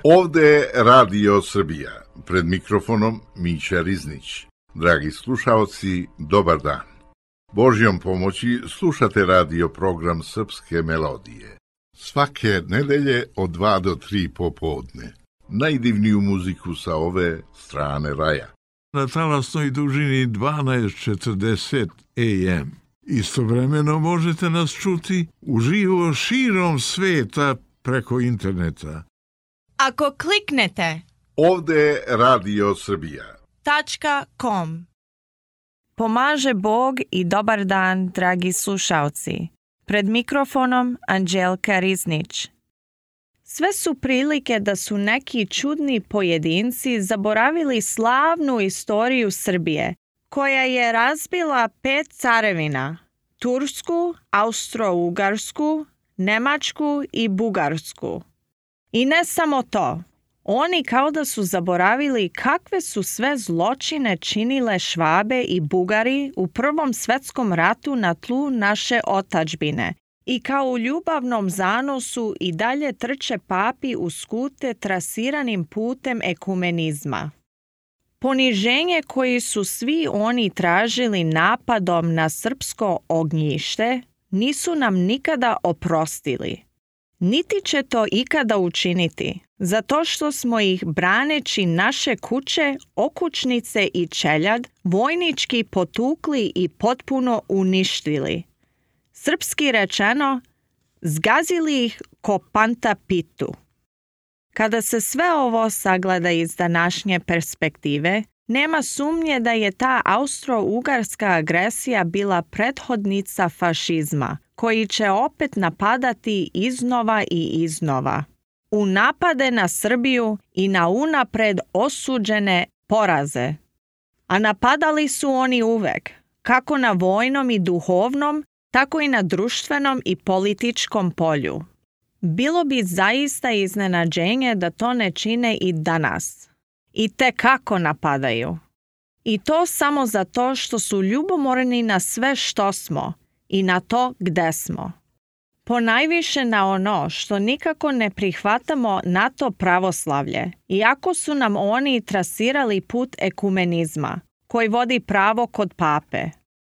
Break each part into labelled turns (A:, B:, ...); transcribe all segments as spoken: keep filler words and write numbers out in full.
A: Ovde je Radio Srbija, pred mikrofonom Mića Riznić. Dragi slušaoci, dobar dan. Božjom pomoći slušate radio program Srpske melodije. Svake nedelje od dva do tri popodne. Najdivniju muziku sa ove strane raja.
B: Na talasnoj dužini dvanaest četrdeset A M. Istovremeno možete nas čuti uživo širom sveta preko interneta.
C: Ako kliknete
A: Ovde je Radio Srbija.
C: .com. Pomaže Bog i dobar dan, dragi slušalci. Pred mikrofonom Anđelka Riznić. Sve su prilike da su neki čudni pojedinci zaboravili slavnu istoriju Srbije, koja je razbila pet carevina: Tursku, Austro-Ugarsku, Nemačku i Bugarsku. I ne samo to, oni kao da su zaboravili kakve su sve zločine činile Švabe i Bugari u Prvom svetskom ratu na tlu naše otadžbine i kao u ljubavnom zanosu i dalje trče papi u skute trasiranim putem ekumenizma. Poniženje koji su svi oni tražili napadom na srpsko ognjište nisu nam nikada oprostili. Niti će to ikada učiniti, zato što smo ih, braneći naše kuće, okućnice i čeljad, vojnički potukli i potpuno uništili. Srpski rečeno, zgazili ih ko panta pitu. Kada se sve ovo sagleda iz današnje perspektive, nema sumnje da je ta austro-ugarska agresija bila prethodnica fašizma, koji će opet napadati iznova i iznova. U napade na Srbiju i na unapred osuđene poraze. A napadali su oni uvek, kako na vojnom i duhovnom, tako i na društvenom i političkom polju. Bilo bi zaista iznenađenje da to ne čine i danas. I te kako napadaju. I to samo zato što su ljubomorni na sve što smo i na to gde smo. Ponajviše na ono što nikako ne prihvatamo na to pravoslavlje, iako su nam oni trasirali put ekumenizma, koji vodi pravo kod pape.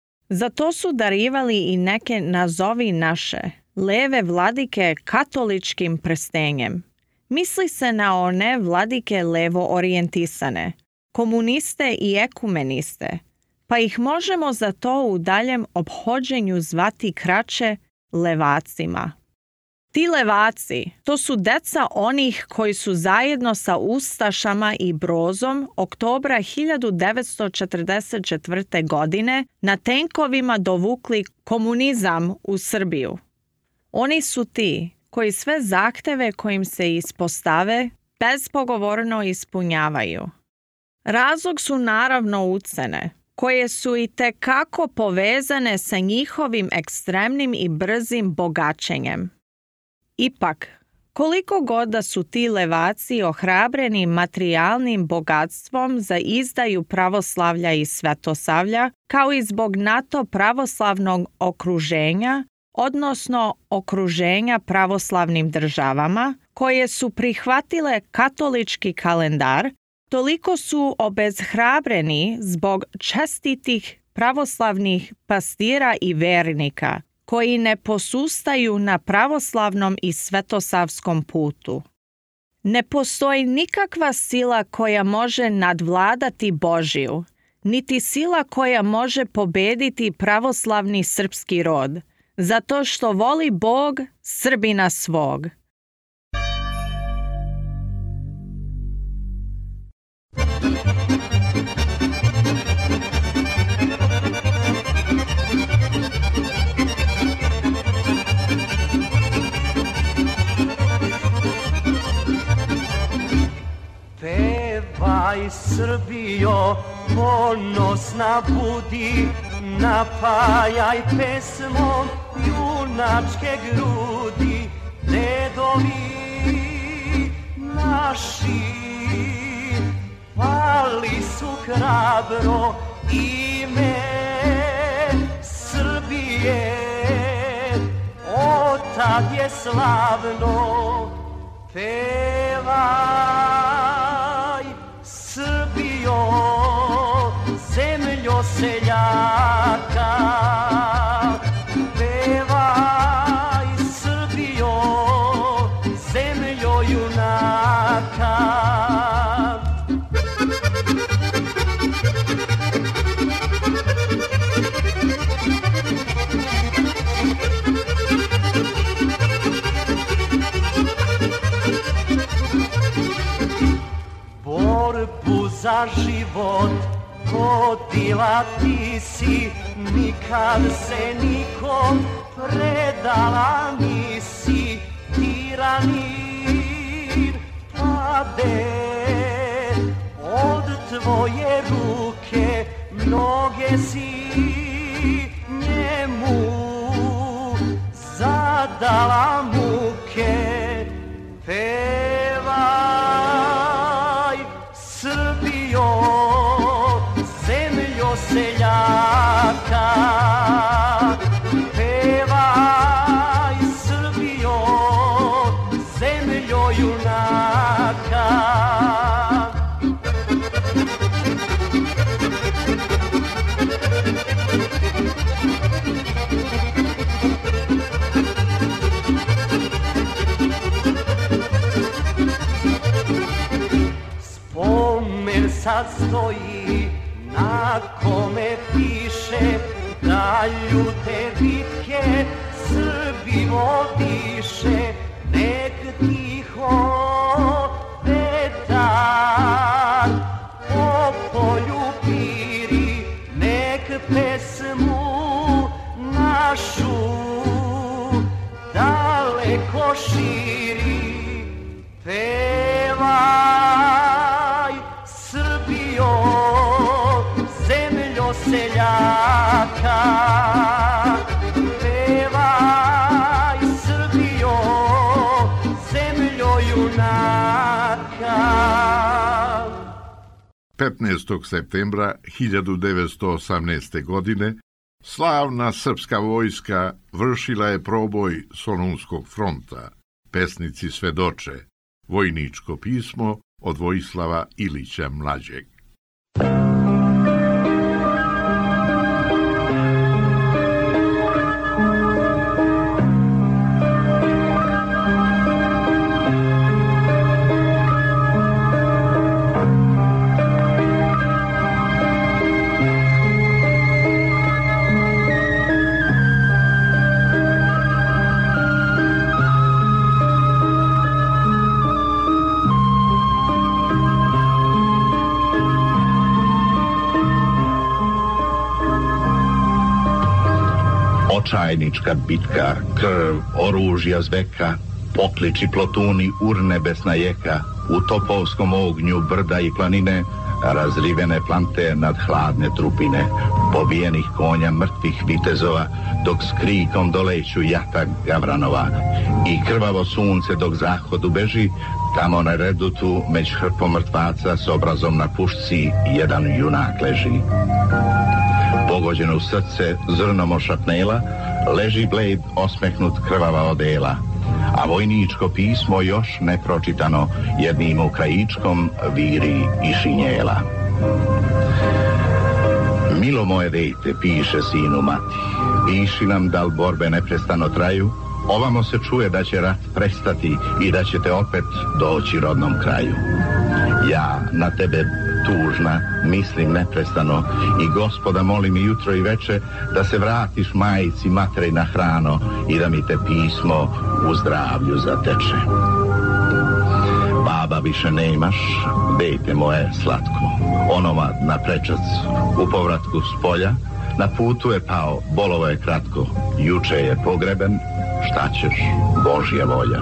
C: Zato su darivali i neke nazovi naše, leve vladike katoličkim prstenjem. Misli se na one vladike levo orijentisane, komuniste i ekumeniste, pa ih možemo za to u daljem ophođenju zvati kraće levacima. Ti levaci, to su deca onih koji su zajedno sa ustašama i Brozom oktobra hiljadu devetsto četrdeset četvrte. godine na tenkovima dovukli komunizam u Srbiju. Oni su ti koji sve zahteve kojim se ispostave bezpogovorno ispunjavaju. Razlog su naravno ucene, koje su i tekako povezane sa njihovim ekstremnim i brzim bogaćenjem. Ipak, koliko god da su ti levaci ohrabreni materijalnim bogatstvom za izdaju pravoslavlja i svetosavlja, kao i zbog NATO pravoslavnog okruženja, odnosno okruženja pravoslavnim državama, koje su prihvatile katolički kalendar, toliko su obezhrabreni zbog čestitih pravoslavnih pastira i vernika, koji ne posustaju na pravoslavnom i svetosavskom putu. Ne postoji nikakva sila koja može nadvladati Božiju, niti sila koja može pobediti pravoslavni srpski rod, zato što voli Bog Srbina svog.
D: Pevaj Srbijo, ponosna budi, napajaj pesmom junačke grudi, dedovi naši pali su hrabro ime Srbije, od tad je slavno. Pevaj, Srbijo, zemljo seljaka. Pevaj, Srbijo, zemljo junaka. Borbu za život vodila ti si, nikad se nikom predala nisi. Tiranir pade od tvoje ruke, mnoge si njemu zadala muke. Pevaj, Srbijo, zemljo seljaka. Pevaj, Srbijo, zemljo junaka. Spomen sad stoji na kome piše da ljute bitke Srbi vodiše. Nek tiho vetar po polju piri, nek pesmu našu daleko širi. Pevaj, Srbijo, zemljo seljaka. Pevaj, Srbijo, zemljo junaka.
A: petnaestog septembra hiljadu devetsto osamnaeste. godine slavna srpska vojska vršila je proboj Solunskog fronta. Pesnici svedoče, vojničko pismo od Vojislava Ilića Mlađeg.
E: Očajnička bitka, krv, oružja zveka, pokliči plotuni, urnebesna jeka, u topovskom ognju brda i planine, razrivene plante nad hladne trupine, pobijenih konja, mrtvih vitezova, dok s krikom doleću jata gavranova. I krvavo sunce dok zahodu beži, tamo na redutu, među hrpom mrtvaca, s obrazom na pušci, jedan junak leži. Pogođeno u srce zrnom ošapnela, leži Blejd osmehnut krvava odela, a vojničko pismo još nepročitano jednim ukrajičkom viri i šinjela. Milo moje dejte, piše sinu mati, piši nam da li borbe neprestano traju, ovamo se čuje da će rat prestati i da ćete opet doći rodnom kraju. Ja na tebe tužna mislim neprestano i Gospoda molim i jutro i veče da se vratiš majici materi na hrano i da mi te pismo u zdravlju zateče. Baba više nemaš, dejte moje slatko, onomad na prečac u povratku s polja, na putu je pao, bolovo je kratko, juče je pogreben, šta ćeš, Božja volja.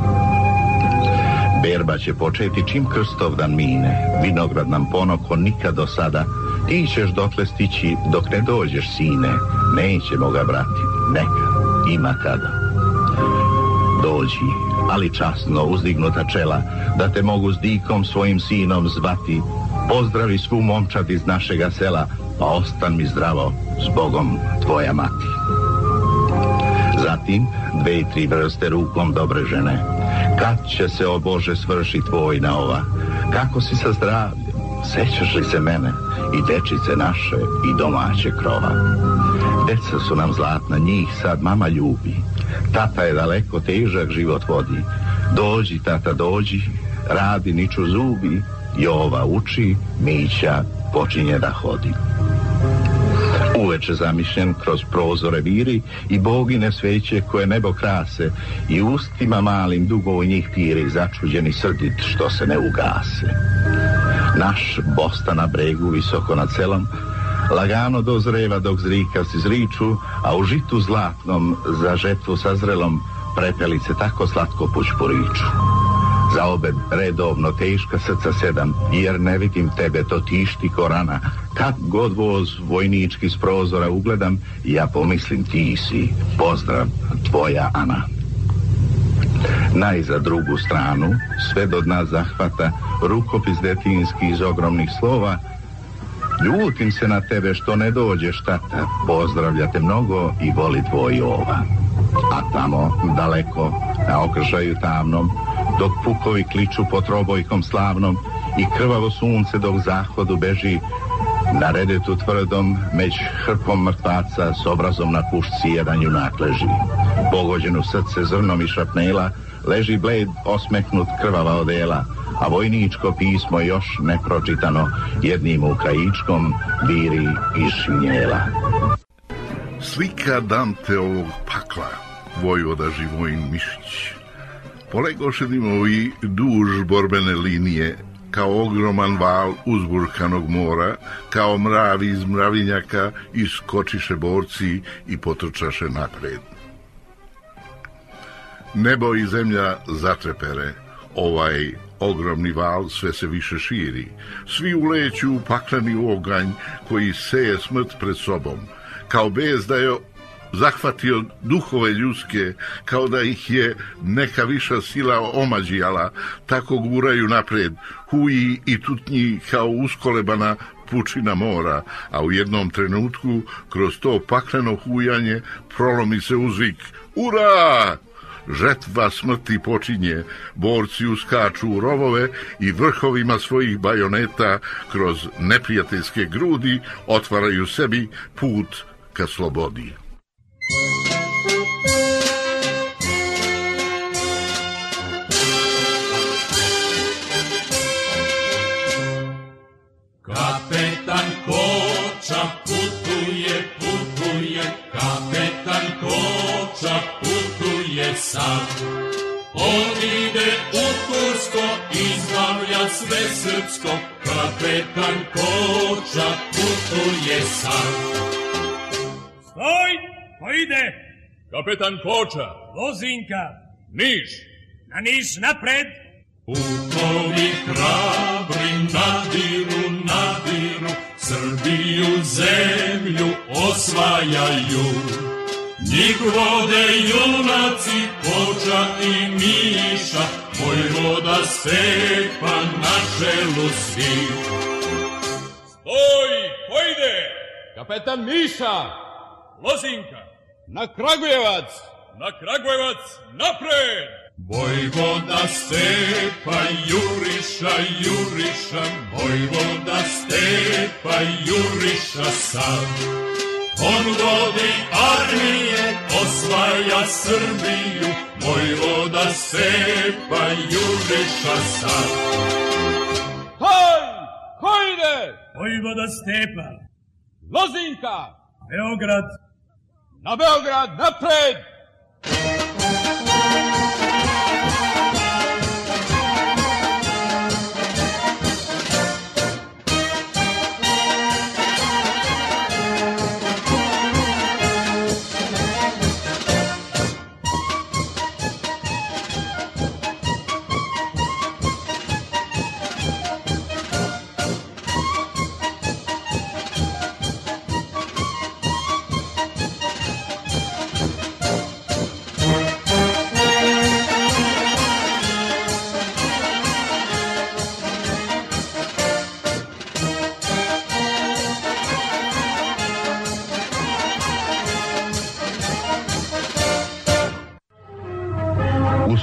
E: Berba će početi čim Krstovdan mine, vinograd nam ponoko nikad do sada, ti ćeš dotle stići dok ne dođeš, sine, nećemo ga brati, neka, ima kada. Dođi, ali časno uzdignuta čela, da te mogu s dikom svojim sinom zvati, pozdravi svu momčad iz našega sela, pa ostan mi zdravo, s Bogom tvoja mati. Zatim, dve i tri vrste rukom dobre žene, Kad će se, o Bože, svršit vojna ova? Kako si sa zdravljem? Sećaš li se mene? I dečice naše i domaće krova. Deca su nam zlatna, njih sad mama ljubi. Tata je daleko, težak život vodi. Dođi, tata, dođi, radi, niču zubi. Jova uči, Mića počinje da hodi. Uveče zamišljen kroz prozore viri i bogine sveće koje nebo krase i ustima malim dugo u njih piri začuđeni srdit što se ne ugase. Naš Bosta na bregu visoko nad selom lagano dozreva dok zrikavci zriču, a u žitu zlatnom za žetvu sazrelom prepelice tako slatko pučporiču. Za obe redovno teška srca sedam, jer ne vidim tebe, to tišti ko rana. Kad god voz vojnički s prozora ugledam, ja pomislim ti si, pozdrav, tvoja Ana. Naj za drugu stranu, sve do dna zahvata, rukopis detinski iz ogromnih slova. Ljutim se na tebe što ne dođeš, tata, pozdravlja te mnogo i voli tvoj ova. A tamo, daleko, na okršaju tamnom, dok pukovi kliču po trobojkom slavnom i krvavo sunce dok zahodu beži, na redetu tvrdom, među hrpom mrtvaca, s obrazom na pušci jedan junak leži. Pogođen u srce zrnom i šrapnela, leži bled osmeknut krvava odela, a vojničko pismo još nepročitano jednim ukrajičkom viri iz šinjela.
A: Slika Danteovog pakla, vojvoda Živojin Mišić. Polegoše dimovi duž borbene linije, kao ogroman val uzburkanog mora, kao mravi iz mravinjaka iskočiše borci i potrčaše napred. Nebo i zemlja zatrepere, ovaj ogromni val sve se više širi. Svi uleću u pakleni oganj koji seje smrt pred sobom, kao bez da je zahvatio duhove ljudske, kao da ih je neka viša sila omađijala, tako guraju napred, huji i tutnji kao uskolebana pučina mora, a u jednom trenutku kroz to pakleno hujanje prolomi se uzvik "Ura!" Žetva smrti počinje, borci uskaču u rovove i vrhovima svojih bajoneta kroz neprijateljske grudi otvaraju sebi put ka slobodi.
F: Kapetan Koča putuje, putuje, kapetan Koča putuje sam. On ide u Tursko, izbavlja sve srpsko, kapetan Koča putuje sam.
G: Stoj, ko ide?
F: Kapetan Koča.
G: Lozinka.
F: Niš.
G: Na Niš napred.
F: Pukovi hrabri nadiru, nadiru, Srbiju zemlju osvajaju. Njih vode junaci Koča i Miša, vojvoda Stepan na čelu svih.
G: Stoj, ko ide?
F: Kapetan Miša.
G: Lozinka.
F: Na Kragujevac.
G: Na Kragujevac, napred!
F: Vojvoda Stepa Juriša, Juriša, vojvoda Stepa Juriša sam. On vodi armije, osvaja Srbiju, vojvoda Stepa Juriša sam.
H: Hoj! Ko ide?
G: Vojvoda Stepa.
H: Lozinka!
G: Beograd.
H: Na Beograd, napred!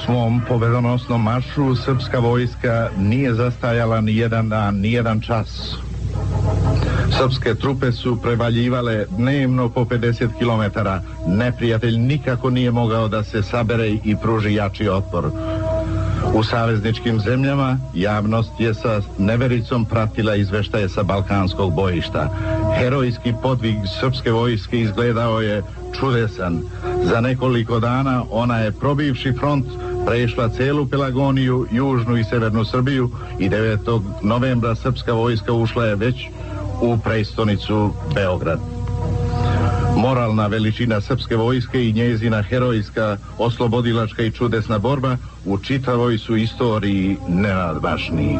E: svom pobedonosnom maršu srpska vojska nije zastajala ni jedan dan, ni jedan čas. Srpske trupe su prevaljivale dnevno po pedeset kilometara. Neprijatelj nikako nije mogao da se sabere i pruži jači otpor. U savezničkim zemljama javnost je sa nevericom pratila izveštaje sa balkanskog bojišta. Herojski podvig srpske vojske izgledao je čudesan. Za nekoliko dana ona je, probivši front, prešla celu Pelagoniju, južnu i severnu Srbiju i devetog novembra srpska vojska ušla je već u prestonicu Beograd. Moralna veličina srpske vojske i njezina herojska, oslobodilačka i čudesna borba u čitavoj su istoriji nenadmašniji.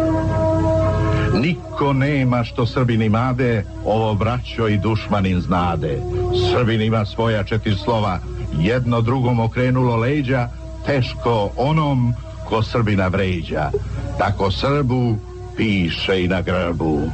E: Niko nema što Srbin imade, ovo braćo i dušmanin znade. Srbin ima svoja četiri slova, jedno drugom okrenulo leđa, teško onom ko Srbina vređa. Tako Srbu piše i na grbu.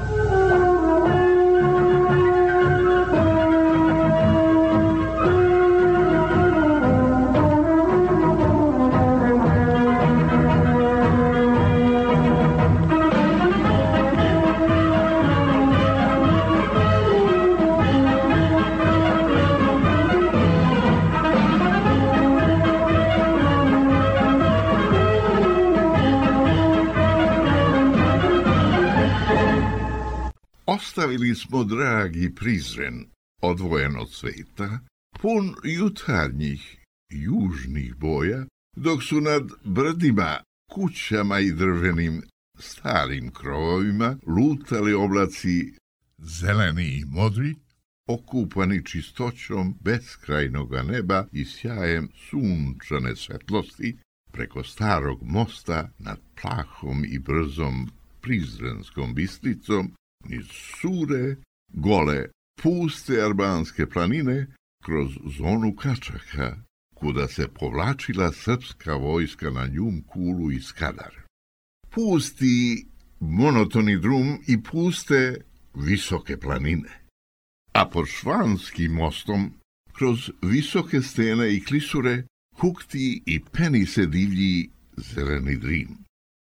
A: Ostavili smo dragi Prizren, odvojen od sveta, pun jutarnjih, južnih boja, dok su nad brdima, kućama i drvenim starim krovovima lutali oblaci zeleni i modri, okupani čistoćom beskrajnoga neba i sjajem sunčane svetlosti preko starog mosta nad plahom i brzom Prizrenskom Bistritsom, niz sure, gole, puste albanske planine, kroz zonu Kačaka, kuda se povlačila srpska vojska na Njum, Kulu i Skadar. Pusti monotoni drum i puste visoke planine. A pod Švanskim mostom, kroz visoke stene i klisure, hukti i peni se divlji zeleni drim.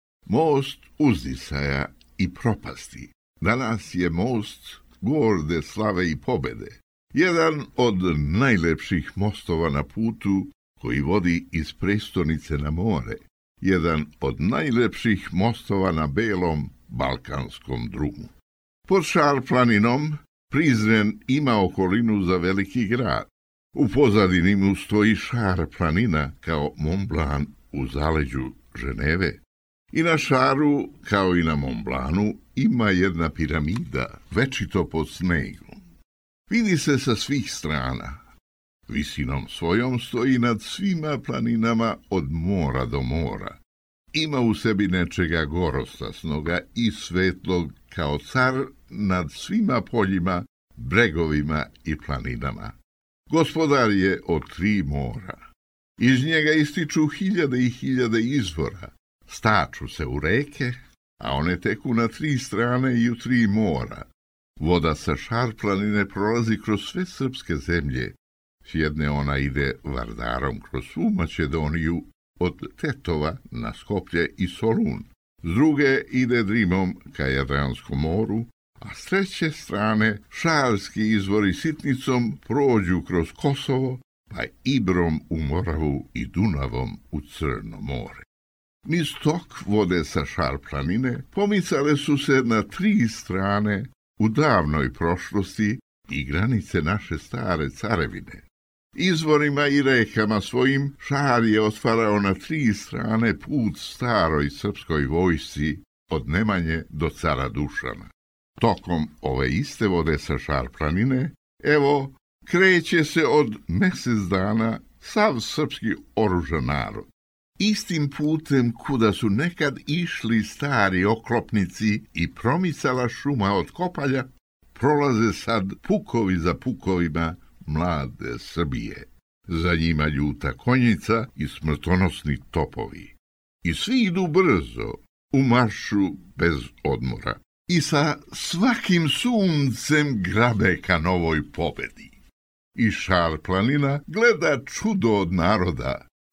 A: Most uzdisaja i propasti. Danas je most gorde slave i pobede, jedan od najlepših mostova na putu koji vodi iz prestonice na more, jedan od najlepših mostova na belom balkanskom drumu. Pod Šar planinom Prizren ima okolinu za veliki grad. U pozadini mu stoji Šar planina kao Mont Blanc u zaleđu Ženeve. I na Šaru, kao i na Mont Blancu, ima jedna piramida, večito pod snegom. Vidi se sa svih strana. Visinom svojom stoji nad svima planinama od mora do mora. Ima u sebi nečega gorostasnoga i svetlog kao car nad svima poljima, bregovima i planinama. Gospodar je od tri mora. Iz njega ističu hiljade i hiljade izvora. Staču se u reke, a one teku na tri strane i u tri mora. Voda sa Šar planine prolazi kroz sve srpske zemlje. S jedne ona ide Vardarom kroz svu Makedoniju, od Tetova na Skoplje i Solun. S druge ide Drimom ka Jadranskom moru, a s treće strane Šarski izvori sitnicom prođu kroz Kosovo, pa Ibrom u Moravu i Dunavom u Crno more. Niz tok vode sa Šar planine pomicale su se na tri strane u davnoj prošlosti i granice naše stare carevine. Izvorima i rekama svojim Šar je otvarao na tri strane put staroj srpskoj vojsci od Nemanje do cara Dušana. Tokom ove iste vode sa Šar planine, evo, kreće se od mesec dana sav srpski oružan narod. Istim putem kuda su nekad išli stari oklopnici i promicala šuma od kopalja, prolaze sad pukovi za pukovima mlade Srbije. Za njima ljuta konjica i smrtonosni topovi. I svi idu brzo, u maršu bez odmora. I sa svakim suncem grabe ka novoj pobedi. I Šar planina gleda čudo od naroda,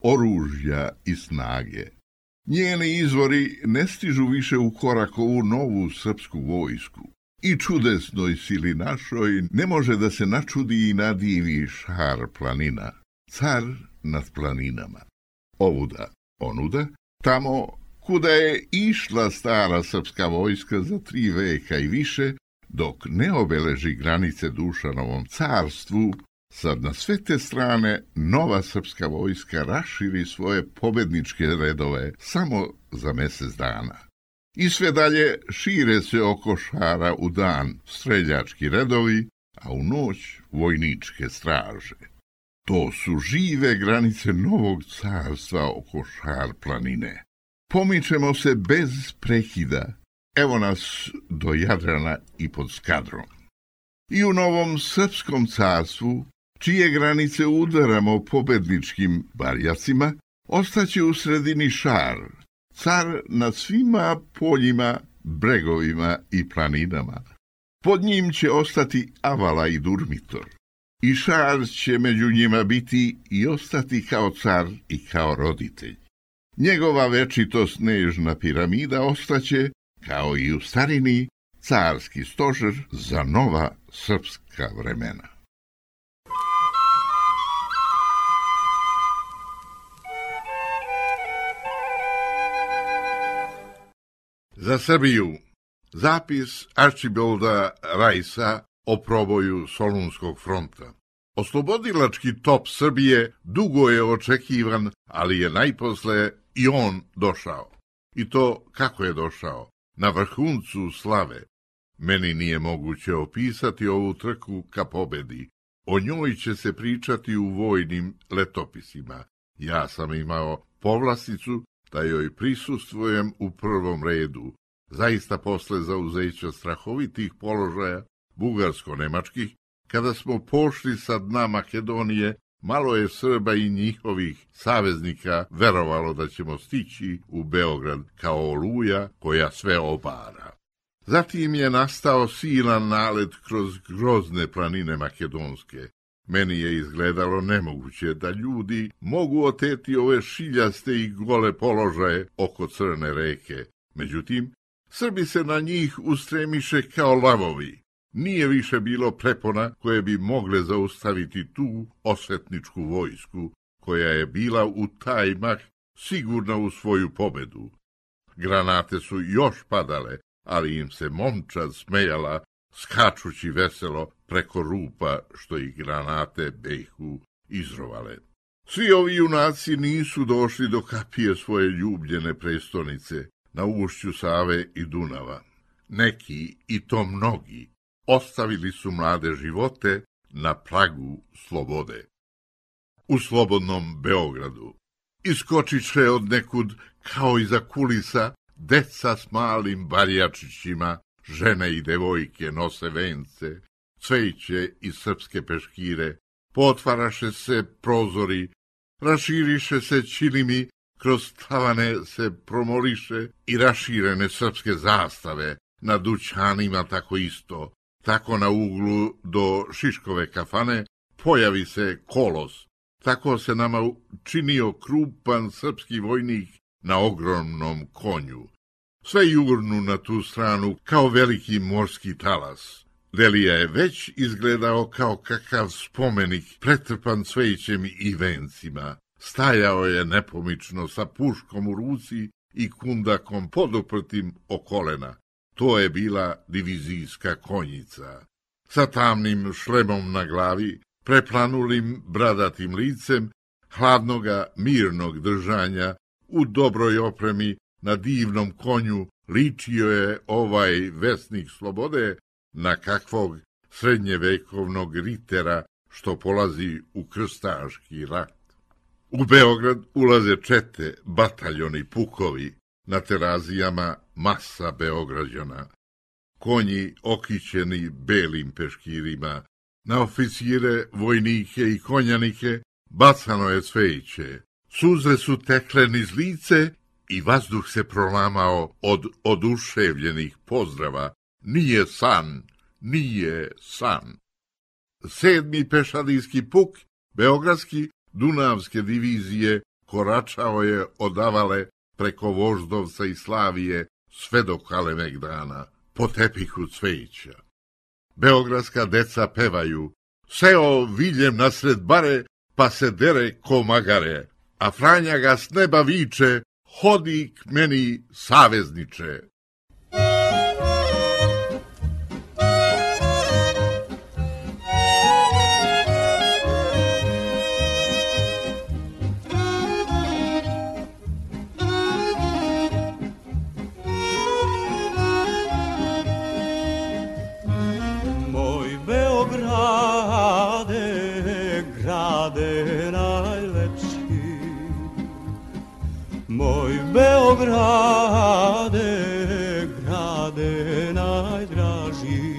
A: oružja i snage. Njeni izvori ne stižu više u korak ovu novu srpsku vojsku. I čudesnoj sili našoj ne može da se načudi i nadivi Šar planina, car nad planinama. Ovuda, onuda, tamo kuda je išla stara srpska vojska za tri veka i više, dok ne obeleži granice Dušanovom carstvu, sad na sve te strane nova srpska vojska raširi svoje pobedničke redove samo za mjesec dana. I sve dalje šire se oko Šara u dan streljački redovi, a u noć vojničke straže. To su žive granice novog carstva oko Šar planine. Pomičemo se bez prekida, evo nas do Jadrana i pod Skadrom. I u novom srpskom carstvu, čije granice udaramo pobedničkim barjacima, ostaće u sredini Šar, car nad svima poljima, bregovima i planinama. Pod njim će ostati Avala i Durmitor. I Šar će među njima biti i ostati kao car i kao roditelj. Njegova večitost nežna piramida ostaće, kao i u starini, carski stožer za nova srpska vremena. Za Srbiju zapis Arčibalda Rajsa o proboju Solunskog fronta. Oslobodilački top Srbije dugo je očekivan, ali je najposle i on došao. I to kako je došao? Na vrhuncu slave. Meni nije moguće opisati ovu trku ka pobedi. O njoj će se pričati u vojnim letopisima. Ja sam imao povlasticu da joj prisustvujem u prvom redu. Zaista posle zauzeća strahovitih položaja bugarsko-nemačkih, kada smo pošli sa dna Makedonije, malo je Srba i njihovih saveznika verovalo da ćemo stići u Beograd kao oluja koja sve obara. Zatim je nastao silan nalet kroz grozne planine makedonske. Meni je izgledalo nemoguće da ljudi mogu oteti ove šiljaste i gole položaje oko Crne reke. Međutim, Srbi se na njih ustremiše kao lavovi. Nije više bilo prepona koje bi mogle zaustaviti tu osvetničku vojsku, koja je bila u taj mah sigurna u svoju pobedu. Granate su još padale, ali im se momčad smejala, skačući veselo preko rupa što ih granate behu izrovale. Svi ovi junaci nisu došli do kapije svoje ljubljene prestonice na ušću Save i Dunava. Neki, i to mnogi, ostavili su mlade živote na pragu slobode. U slobodnom Beogradu iskočiše od nekud kao iza kulisa deca s malim barjačićima, žene i devojke nose vence, cveće i srpske peškire, potvaraše se prozori, raširiše se čilimi, kroz tavane se promoliše i raširene srpske zastave, na dućanima tako isto. Tako na uglu do Šiškove kafane pojavi se kolos. Tako se nama činio krupan srpski vojnik na ogromnom konju. Sve jurnu na tu stranu kao veliki morski talas. Delija je već izgledao kao kakav spomenik pretrpan cvećem i vencima. Stajao je nepomično sa puškom u ruci i kundakom poduprtim o kolena. To je bila divizijska konjica. Sa tamnim šlemom na glavi, preplanulim bradatim licem, hladnoga mirnog držanja, u dobroj opremi, na divnom konju, ličio je ovaj vesnik slobode na kakvog srednjevekovnog ritera što polazi u krstaški rat. U Beograd ulaze čete, bataljoni, pukovi, na terazijama masa Beograđana, konji okićeni belim peškirima, na oficire, vojnike i konjanike bacano je cveće, suze su tekle niz lice i vazduh se prolamao od oduševljenih pozdrava. Nije san, nije san. Sedmi pešadijski puk beogradski Dunavske divizije koračao je od Avale preko Voždovca i Slavije sve do Kalemegdana, po tepihu cveća. Beogradska deca pevaju, seo viljem nasred bare, pa se dere ko magare, a Franja ga s neba viče, hodi k meni savezniče.
I: Beograde, grade najdraži,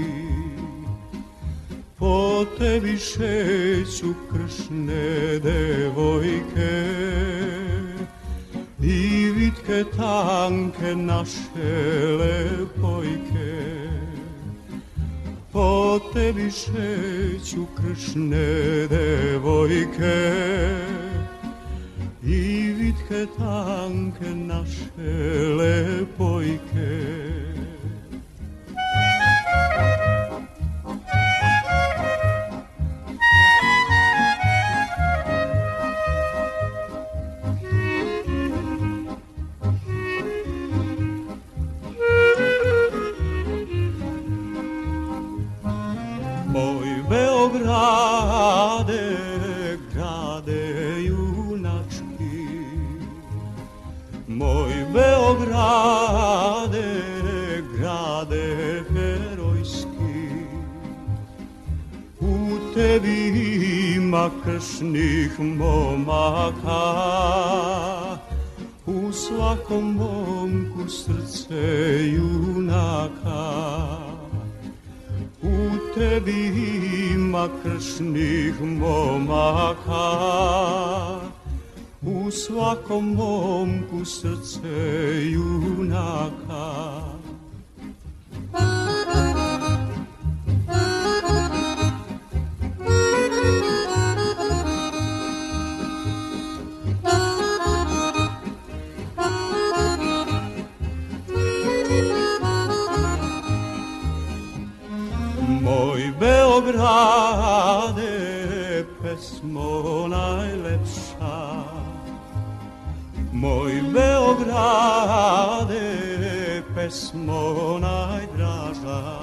I: po tebi šeću kršne devojke i vitke tanke naše lepojke. Po tebi šeću kršne devojke i vitke tanke naše lepojke. Moj Beograde, grade junački, moj Beograde, grade herojski, u tebi ima kršnih momaka, u svakom momku srce junaka. U tebi ima kršnih momaka, u svakom momku srce junaka. Moj Beograde, pesmo najlepša, moj Beograde, pesmo najdraža.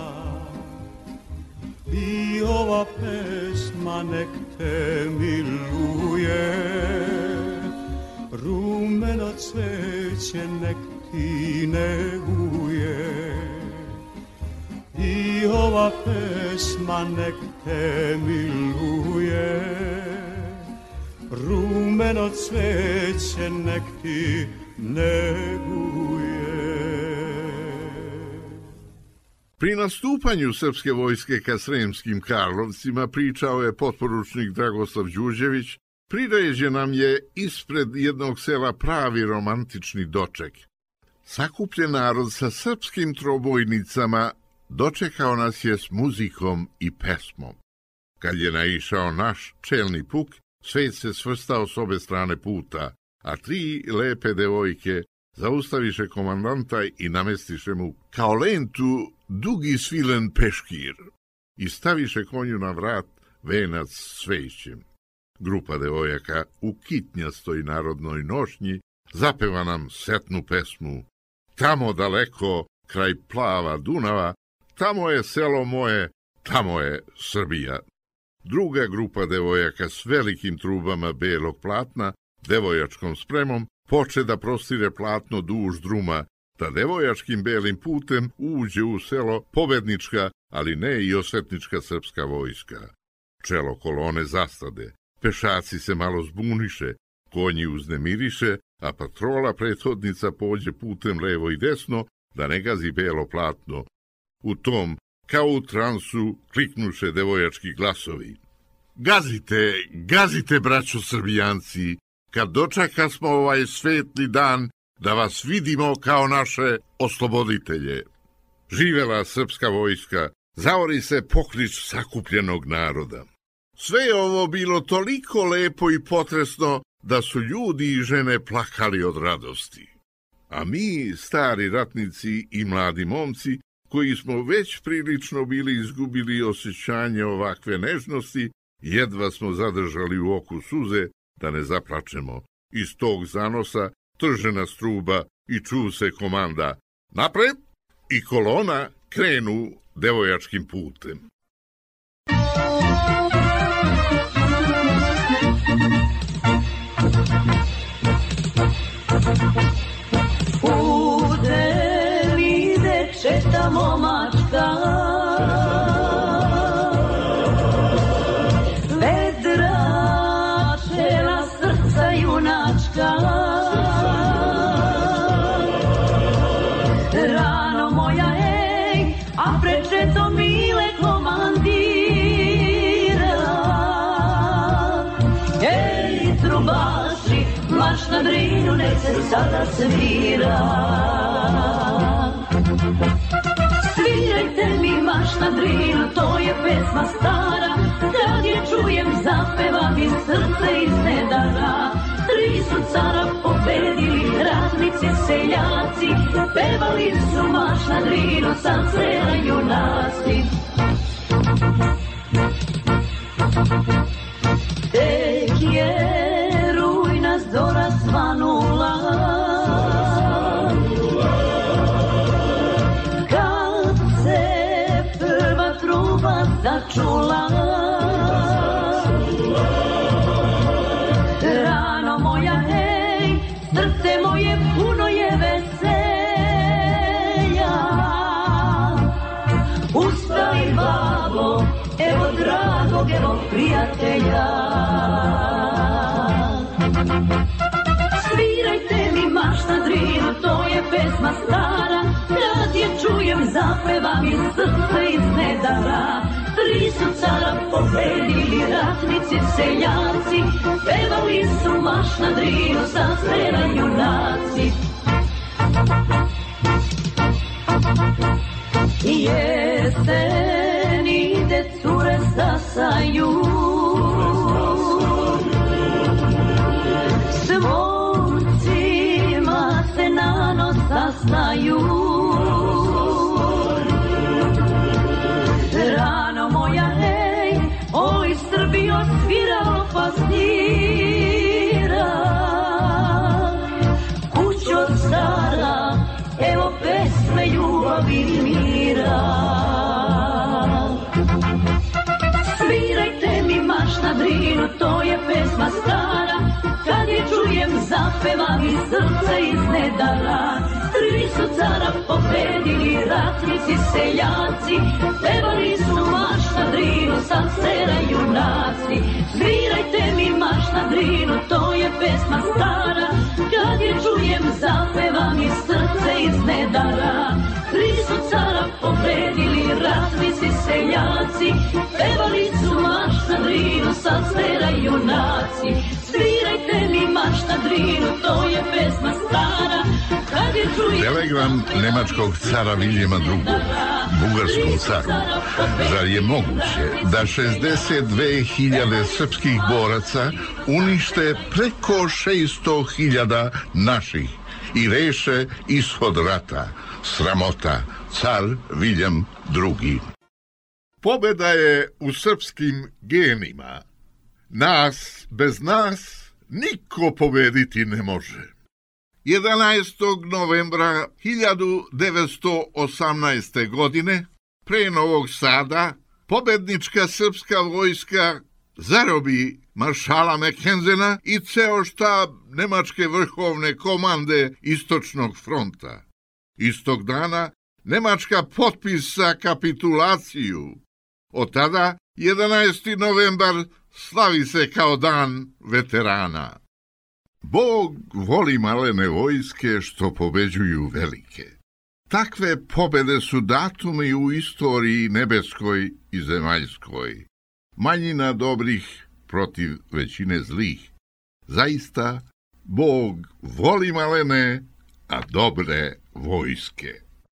I: I ova pesma nek te miluje, rumeno cveće nek ti neguje. I ova pesma nek te miluje, rumeno cveće nek ti neguje.
A: Pri nastupanju srpske vojske ka Sremskim Karlovcima pričao je potporučnik Dragoslav Đurđević, priređe nam je ispred jednog sela pravi romantični doček. Sakupljen narod sa srpskim trobojnicama dočekao nas je s muzikom i pesmom. Kad je naišao naš čelni puk, svet se svrstao s obe strane puta, a tri lepe devojke zaustaviše komandanta i namestiše mu kao lentu dugi svilen peškir i staviše konju na vrat venac s cvećem. Grupa devojaka u kitnjastoj narodnoj nošnji zapeva nam setnu pesmu. Tamo daleko, kraj plava Dunava, tamo je selo moje, tamo je Srbija. Druga grupa devojaka s velikim trubama belog platna, devojačkom spremom, poče da prostire platno duž druma, da devojačkim belim putem uđe u selo pobednička, ali ne i osvetnička srpska vojska. Čelo kolone zastade, pešaci se malo zbuniše, konji uznemiriše, a patrola prethodnica pođe putem levo i desno, da ne gazi belo platno. U tom, kao u transu, kliknuše devojački glasovi. Gazite, gazite, braćo Srbijanci, kad dočeka smo ovaj svetli dan, da vas vidimo kao naše osloboditelje. Živela srpska vojska, zaori se poklič sakupljenog naroda. Sve je ovo bilo toliko lepo i potresno da su ljudi i žene plakali od radosti. A mi, stari ratnici i mladi momci, koji smo već prilično bili izgubili osjećanje ovakve nežnosti, jedva smo zadržali u oku suze da ne zaplačemo. Iz tog zanosa tržena struba i ču se komanda napred i kolona krenu devojačkim putem.
J: Putem ide četa momačka, vedra čela srca junačka. Rano moja ej, a preče to mile komandira. Ej, trubaši, marš na Drinu, nek se sada svira. Svirajte mi marš na Drinu, to je pesma stara, kad je čujem zapevam iz srca iz nedara. Tri su cara pobedili, ratnici, seljaci, pevali su marš na Drinu, sad srela junaci. Tek je rujna zora svanula, kad se prva truba začula. Rano moja, hej, srce moje puno je veselja. Ustali babo, evo dragog, evo prijatelja. Svirajte mi marš na Drinu, to je pesma stara, kad je čujem zapevam iz srca iz nedara. Tri su cara pobedili, ratnici, seljaci, pevali su marš na Drinu, sad srela junaci. Jesen ide, cure stasaju, s momcima se na noć sastaju. Rano moja, hej, oj Srbijo, svirao pa svira. Kućo stara, evo pesme ljubavi i mira. Svirajte mi marš na Drinu, to je pesma stara, kad je čujem zapevam iz srca iz nedara. Tri su cara pobedili, ratnici, seljaci, pevali su marš na Drinu, sad srela junaci. Svirajte mi marš na Drinu, to je pesma stara, kad je čujem zapevam iz srca iz nedara. Tri su cara pobedili, ratnici, seljaci, pevali su marš na Drinu, sad srela junaci. Svirajte mi marš na Drinu, to je pesma stara, kad je čujem...
A: Telegram nemačkog cara Viljema drugog, bugarskom caru. Zar je moguće da šezdeset dve hiljade srpskih boraca unište preko šesto hiljada naših i reše ishod rata? Sramota, car Viljem drugi. Pobeda je u srpskim genima. Nas, bez nas, niko pobediti ne može. jedanaestog novembra hiljadu devetsto osamnaeste. godine, pre Novog Sada, pobednička srpska vojska zarobi maršala Mekhenzena i ceo štab nemačke vrhovne komande Istočnog fronta. Istog dana Nemačka potpisa kapitulaciju. Od tada, jedanaesti novembar, slavi se kao dan veterana. Bog voli malene vojske što pobeđuju velike. Takve pobede su datumi u istoriji nebeskoj i zemaljskoj. Manjina dobrih protiv većine zlih. Zaista, Bog voli malene, a dobre vojske.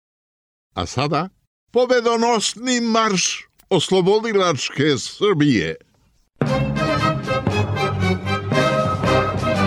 A: A sada, pobedonosni marš oslobodilačke Srbije.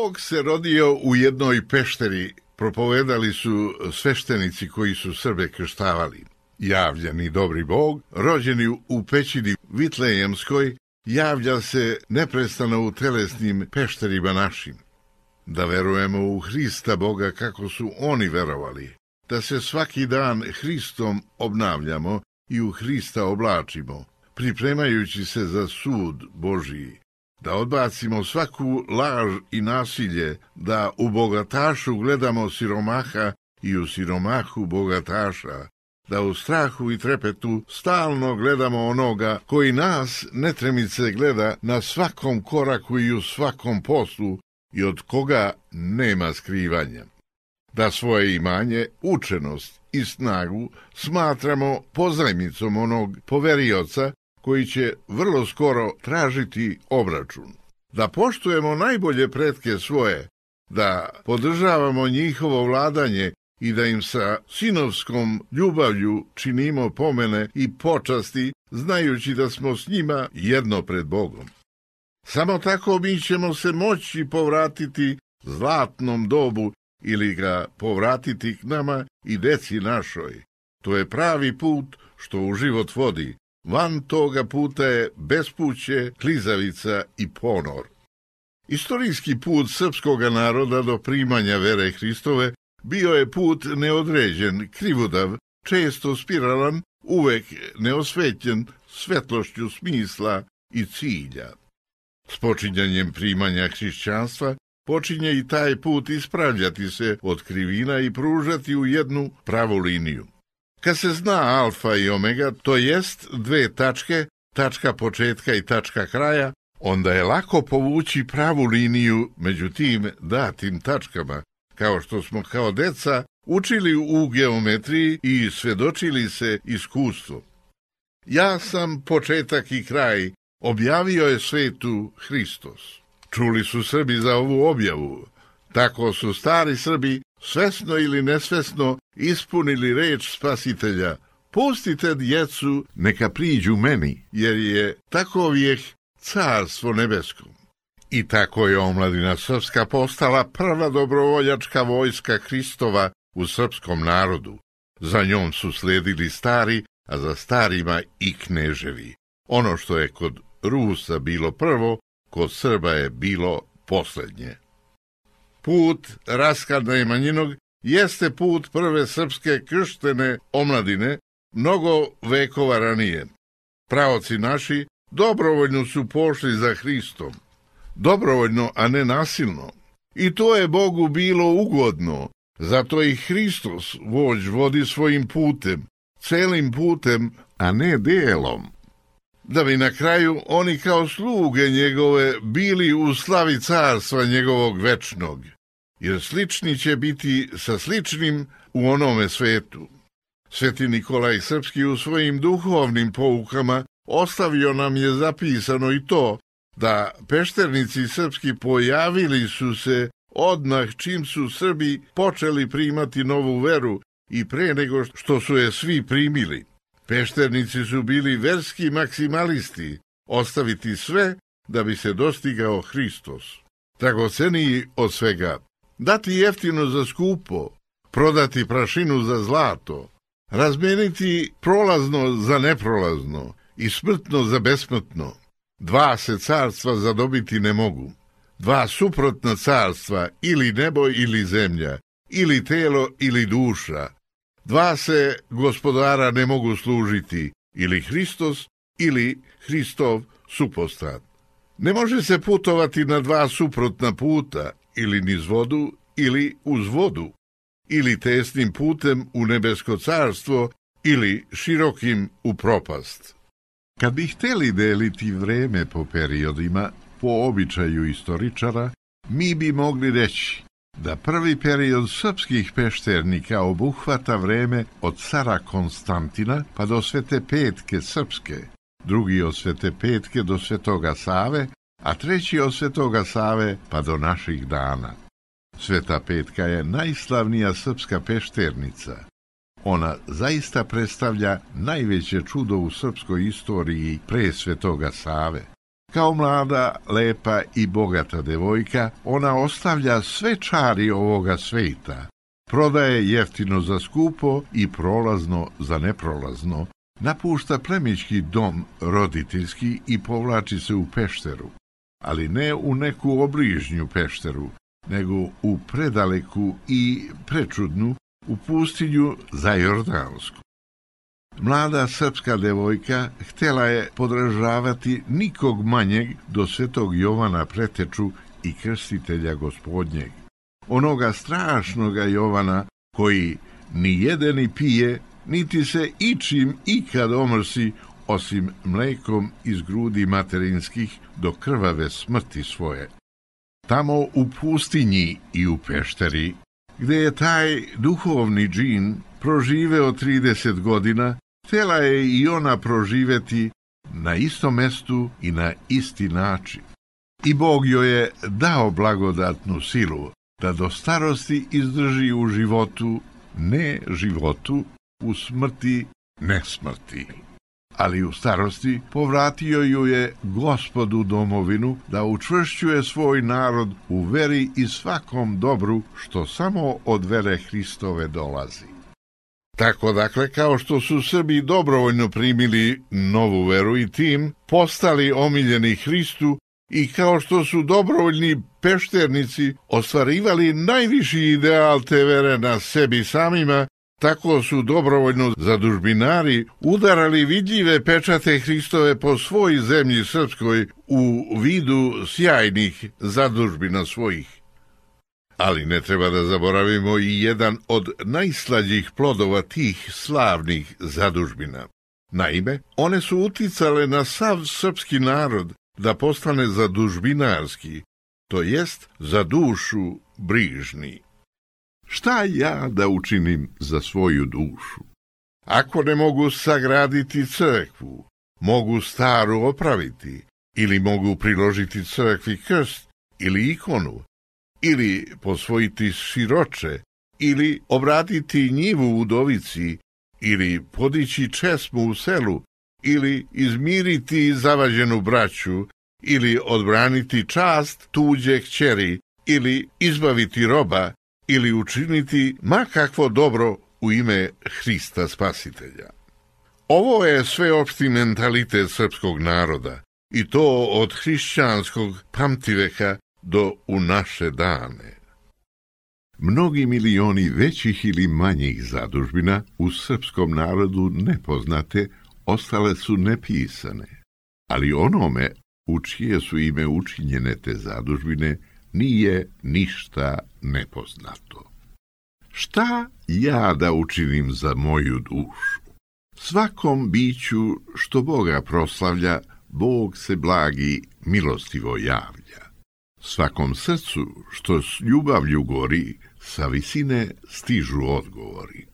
A: Bog se rodio u jednoj pešteri, propovedali su sveštenici koji su Srbe krštavali. Javljeni dobri Bog, rođeni u pećini Vitlejemskoj, javlja se neprestano u telesnim pešterima našim. Da verujemo u Hrista Boga kako su oni verovali, da se svaki dan Hristom obnavljamo i u Hrista oblačimo, pripremajući se za sud Božiji, da odbacimo svaku laž i nasilje, da u bogatašu gledamo siromaha i u siromahu bogataša, da u strahu i trepetu stalno gledamo onoga koji nas netremice gleda na svakom koraku i u svakom poslu i od koga nema skrivanja. Da svoje imanje, učenost i snagu smatramo pozajmicom onog poverioca koji će vrlo skoro tražiti obračun. Da poštujemo najbolje pretke svoje, da podržavamo njihovo vladanje i da im sa sinovskom ljubavlju činimo pomene i počasti, znajući da smo s njima jedno pred Bogom. Samo tako mi ćemo se moći povratiti zlatnom dobu ili ga povratiti k nama i deci našoj. To je pravi put što u život vodi. Van toga puta je bespuće, klizavica i ponor. Istorijski put srpskoga naroda do primanja vere Hristove bio je put neodređen, krivodav, često spiralan, uvek neosvetljen svetlošću smisla i cilja. S počinjanjem primanja hrišćanstva počinje i taj put ispravljati se od krivina i pružati u jednu pravu liniju. Kad se zna alfa i omega, to jest dve tačke, tačka početka i tačka kraja, onda je lako povući pravu liniju među tim datim tačkama, kao što smo kao deca učili u geometriji i svedočili se iskustvom. Ja sam početak i kraj, objavio je svetu Hristos. Čuli su Srbi za ovu objavu. Tako su stari Srbi svesno ili nesvesno ispunili reč Spasitelja. Pustite djecu, neka priđu meni, jer je tako vijeh carstvo nebesko. I tako je omladina srpska postala prva dobrovoljačka vojska Hristova u srpskom narodu. Za njom su sledili stari, a za starima i kneževi. Ono što je kod Rusa bilo prvo, kod Srba je bilo posljednje. Put Rastka Nemanjinog jeste put prve srpske krštene omladine mnogo vekova ranije. Pravoci naši dobrovoljno su pošli za Hristom. Dobrovoljno, a ne nasilno. I to je Bogu bilo ugodno, zato i Hristos vođ vodi svojim putem, celim putem, a ne dijelom. Da bi na kraju oni kao sluge njegove bili u slavi carstva njegovog večnog, jer slični će biti sa sličnim u onome svetu. Sveti Nikolaj Srpski u svojim duhovnim poukama ostavio nam je zapisano i to, da pešternici srpski pojavili su se odmah čim su Srbi počeli primati novu veru i pre nego što su je svi primili. Pešternici su bili verski maksimalisti, ostaviti sve da bi se dostigao Hristos. Dragoceniji od svega, dati jeftino za skupo, prodati prašinu za zlato, razmeniti prolazno za neprolazno i smrtno za besmrtno. Dva se carstva zadobiti ne mogu. Dva suprotna carstva, ili nebo ili zemlja, ili telo ili duša. Dva se gospodara ne mogu služiti, ili Hristos ili Hristov supostat. Ne može se putovati na dva suprotna puta, ili niz vodu ili uz vodu, ili tesnim putem u nebesko carstvo, ili širokim u propast.
B: Kad bi hteli deliti vreme po periodima, po običaju istoričara, mi bi mogli reći da prvi period srpskih pešternika obuhvata vreme od cara Konstantina pa do Svete Petke srpske, drugi od Svete Petke do Svetoga Save, a treći od Svetoga Save pa do naših dana. Sveta Petka je najslavnija srpska pešternica. Ona zaista predstavlja najveće čudo u srpskoj istoriji pre Svetoga Save. Kao mlada, lepa i bogata devojka, ona ostavlja sve čari ovoga sveta, prodaje jeftino za skupo i prolazno za neprolazno, napušta plemićki dom roditeljski i povlači se u pešteru, ali ne u neku obližnju pešteru, nego u predaleku i prečudnu, u pustinju za Jordansku. Mlada srpska devojka htjela je podražavati nikog manjeg do svetog Jovana Preteču i krstitelja gospodnjeg, onoga strašnoga Jovana koji ni jede ni pije, niti se ičim ikad omrsi osim mlekom iz grudi materinskih do krvave smrti svoje. Tamo u pustinji i u pešteri, gdje je taj duhovni džin proživeo trideset godina, htjela je i ona proživeti na istom mestu i na isti način. I Bog joj je dao blagodatnu silu da do starosti izdrži u životu, ne životu, u smrti, ne smrti. Ali u starosti povratio ju je Gospod u domovinu da učvršćuje svoj narod u veri i svakom dobru što samo od vere Hristove dolazi. Tako dakle, kao što su Srbi dobrovoljno primili novu veru i tim postali omiljeni Hristu, i kao što su dobrovoljni pešternici ostvarivali najviši ideal te vere na sebi samima, tako su dobrovoljno zadužbinari udarali vidljive pečate Hristove po svoj zemlji srpskoj u vidu sjajnih zadužbina svojih. Ali ne treba da zaboravimo i jedan od najslađih plodova tih slavnih zadužbina. Naime, one su uticale na sav srpski narod da postane zadužbinarski, to jest za dušu brižni. Šta ja da učinim za svoju dušu? Ako ne mogu sagraditi crkvu, mogu staru opraviti, ili mogu priložiti crkvi krst ili ikonu, ili posvojiti siroče, ili obraditi njivu udovici, ili podići česmu u selu, ili izmiriti zavađenu braću, ili odbraniti čast tuđe kćeri, ili izbaviti roba, ili učiniti makakvo dobro u ime Hrista Spasitelja. Ovo je sveopšti mentalitet srpskog naroda, i to od hrišćanskog pamtiveka do u naše dane. Mnogi milioni većih ili manjih zadužbina u srpskom narodu nepoznate ostale su nepisane, ali onome u čije su ime učinjene te zadužbine nije ništa nepoznato. Šta ja da učinim za moju dušu? Svakom biću što Boga proslavlja, Bog se blagi milostivo javlja. Svakom srcu što s ljubavlju gori, sa visine stižu odgovori.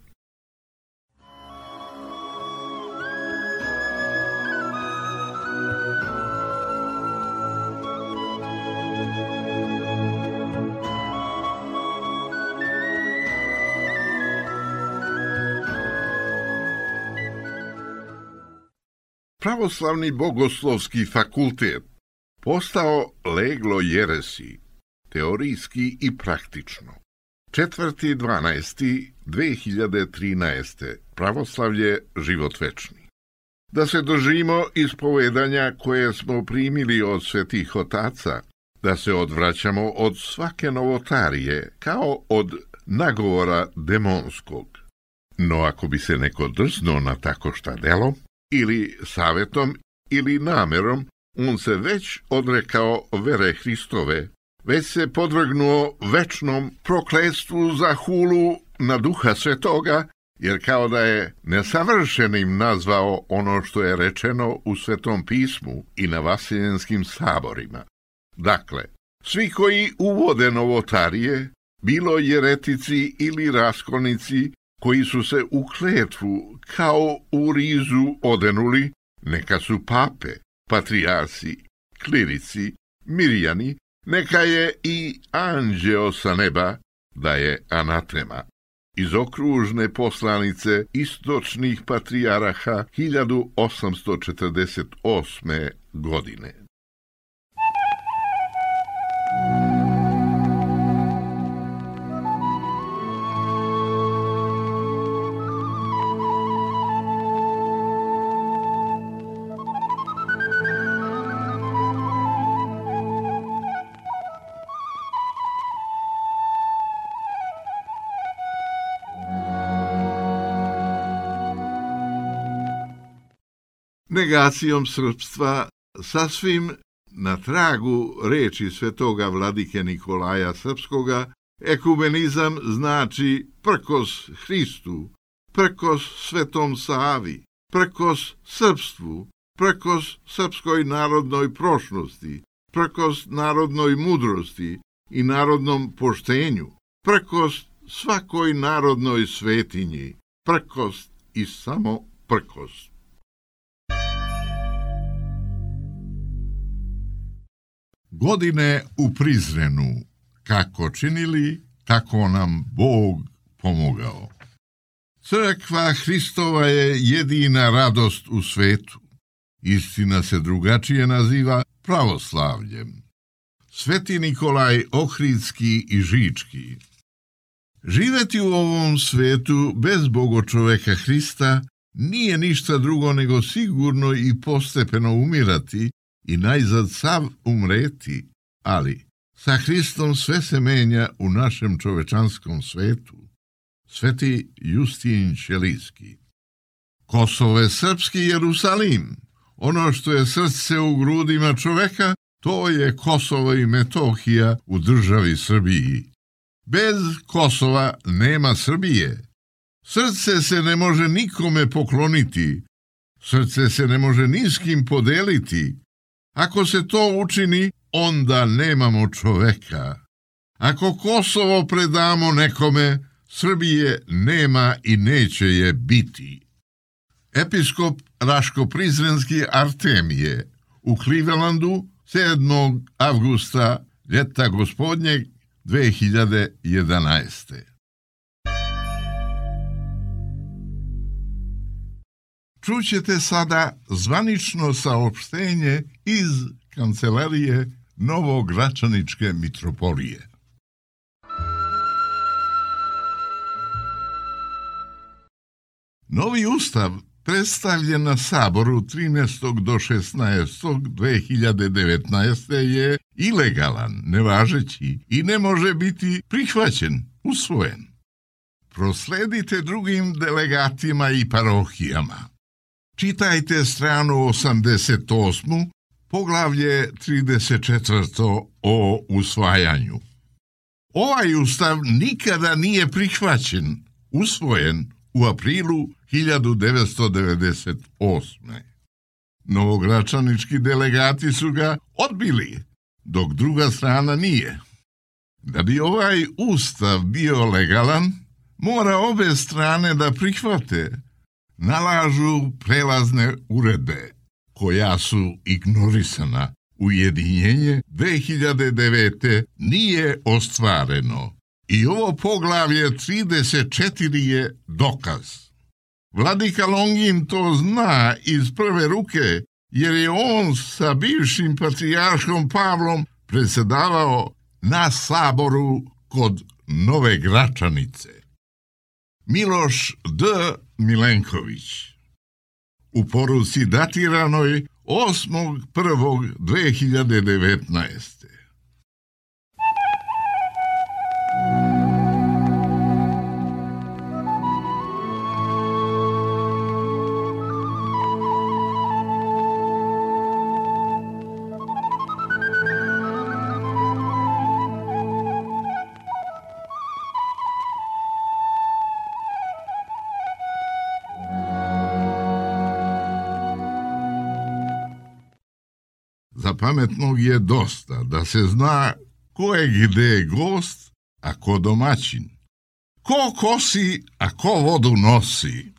B: Pravoslavni bogoslovski fakultet postao leglo jeresi, teorijski i praktično. četvrti dvanaesti dve hiljade trinaeste. Pravoslavlje život večni. Da se držimo ispovedanja koje smo primili od svetih otaca, da se odvraćamo od svake novotarije, kao od nagovora demonskog. No ako bi se neko drznuo na tako šta delo, ili savjetom, ili namerom, on se već odrekao vere Hristove, već se podvrgnuo večnom prokletstvu za hulu na Duha Svetoga, jer kao da je nesavršenim nazvao ono što je rečeno u Svetom pismu i na vasiljenskim saborima. Dakle, svi koji uvode novotarije, bilo jeretici ili raskolnici, koji su se u kletvu kao u rizu odenuli, neka su pape, patrijarsi, klirici, mirjani, neka je i anđeo sa neba, da je anatema. Iz okružne poslanice istočnih patrijaraha hiljadu osamsto četrdeset osme. godine. Negacijom srpstva, sasvim na tragu reči svetoga vladike Nikolaja Srpskoga, ekumenizam znači prkos Hristu, prkos Svetom Savi, prkos srpstvu, prkos srpskoj narodnoj prošlosti, prkos narodnoj mudrosti i narodnom poštenju, prkos svakoj narodnoj svetinji, prkos i samo prkos. Godine u Prizrenu, kako činili, tako nam Bog pomogao. Crkva Hristova je jedina radost u svetu. Istina se drugačije naziva pravoslavljem. Sveti Nikolaj Ohridski i Žički. Živeti u ovom svetu bez Bogočoveka Hrista nije ništa drugo nego sigurno i postepeno umirati i najzad sav umreti, ali sa Hristom sve se menja u našem čovečanskom svetu. Sveti Justin Ćelijski. Kosovo je srpski Jerusalim. Ono što je srce u grudima čoveka, to je Kosovo i Metohija u državi Srbiji. Bez Kosova nema Srbije. Srce se ne može nikome pokloniti. Srce se ne može ni s kim podeliti. Ako se to učini, onda nemamo čoveka. Ako Kosovo predamo nekome, Srbije nema i neće je biti. Episkop Raško-Prizrenski Artemije u Clevelandu sedmog avgusta ljeta gospodnjeg dve hiljade jedanaeste. Čućete sada zvanično saopštenje iz kancelarije Novogračaničke mitropolije. Novi ustav predstavljen na Saboru trinaestog do šesnaestog dve hiljade devetnaeste. je ilegalan, nevažeći i ne može biti prihvaćen, usvojen. Prosledite drugim delegatima i parohijama. Čitajte stranu osamdeset osmu, poglavlje trideset četvrto o usvajanju. Ovaj ustav nikada nije prihvaćen, usvojen u aprilu hiljadu devetsto devedeset osme. Novogračanički delegati su ga odbili, dok druga strana nije. Da bi ovaj ustav bio legalan, mora obe strane da prihvate. Nalažu prelazne uredbe, koja su ignorisana. Ujedinjenje dve hiljade devete. nije ostvareno. I ovo poglavlje trideset četiri je dokaz. Vladika Longin to zna iz prve ruke, jer je on sa bivšim patrijarhom Pavlom predsjedavao na Saboru kod Nove Gračanice. Miloš D. Milenković. U poruci datiranoj osmog prvog dve hiljade devetnaeste. Za pametnog je dosta da se zna ko je gde gost, a ko domaćin. Ko kosi, a ko vodu nosi.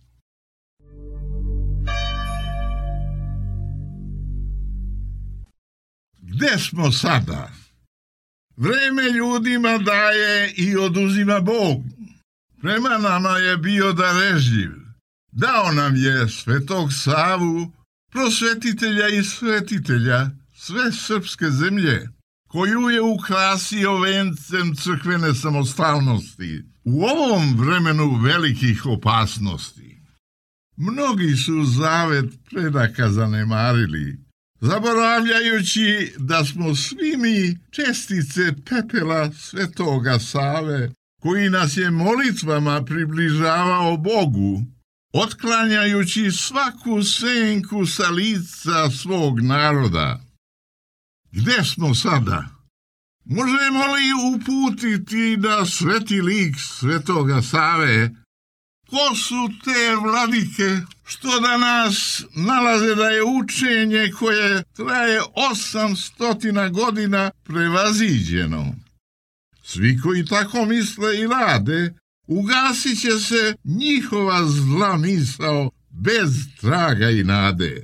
B: Gde smo sada? Vreme ljudima daje i oduzima Bog. Prema nama je bio darežljiv. Dao nam je Svetog Savu, prosvetitelja i svetitelja sve srpske zemlje,
A: koju je ukrasio vencem crkvene samostalnosti u ovom vremenu velikih opasnosti. Mnogi su zavet predaka zanemarili, zaboravljajući da smo svi mi čestice pepela Svetoga Save, koji nas je molitvama približavao Bogu, otklanjajući svaku senku sa lica svog naroda. Gde smo sada? Možemo li uputiti na sveti lik Svetoga Save? Ko su te vladike što da nas nalaze da je učenje koje traje osamstotina godina prevaziđeno? Svi koji tako misle i rade, ugasit će se njihova zla misao bez traga i nade.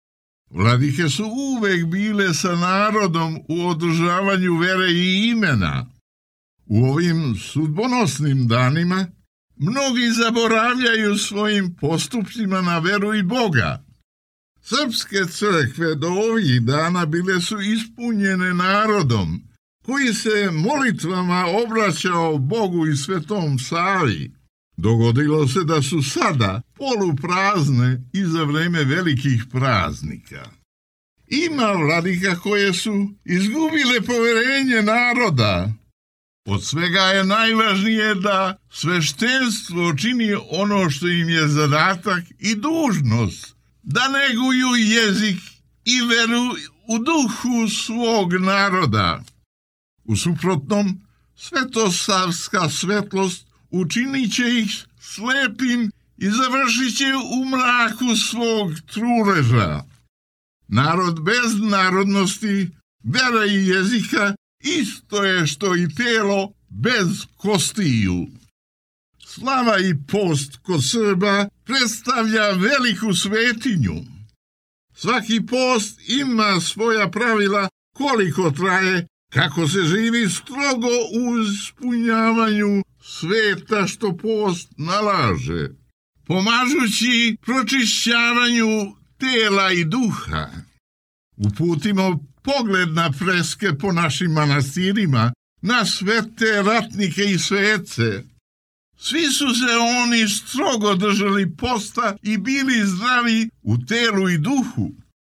A: Vladike su uvek bile sa narodom u održavanju vere i imena. U ovim sudbonosnim danima mnogi zaboravljaju svojim postupcima na veru i Boga. Srpske crkve do ovih dana bile su ispunjene narodom, koji se molitvama obraćao Bogu i Svetom Savi. Dogodilo se da su sada poluprazne i za vreme velikih praznika. Ima vladika koje su izgubile poverenje naroda. Od svega je najvažnije da sveštenstvo čini ono što im je zadatak i dužnost, da neguju jezik i veru u duhu svog naroda. U suprotnom, svetosavska svetlost učinit će ih slepim i završit će u mraku svog truleža. Narod bez narodnosti, vera i jezika isto je što i telo bez kostiju. Slava i post kod Srba predstavlja veliku svetinju. Svaki post ima svoja pravila koliko traje, kako se živi strogo u ispunjavanju sveta što post nalaže, pomažući pročišćavanju tela i duha. Uputimo pogled na freske po našim manastirima, na svete ratnike i svece. Svi su se oni strogo držali posta i bili zdravi u telu i duhu.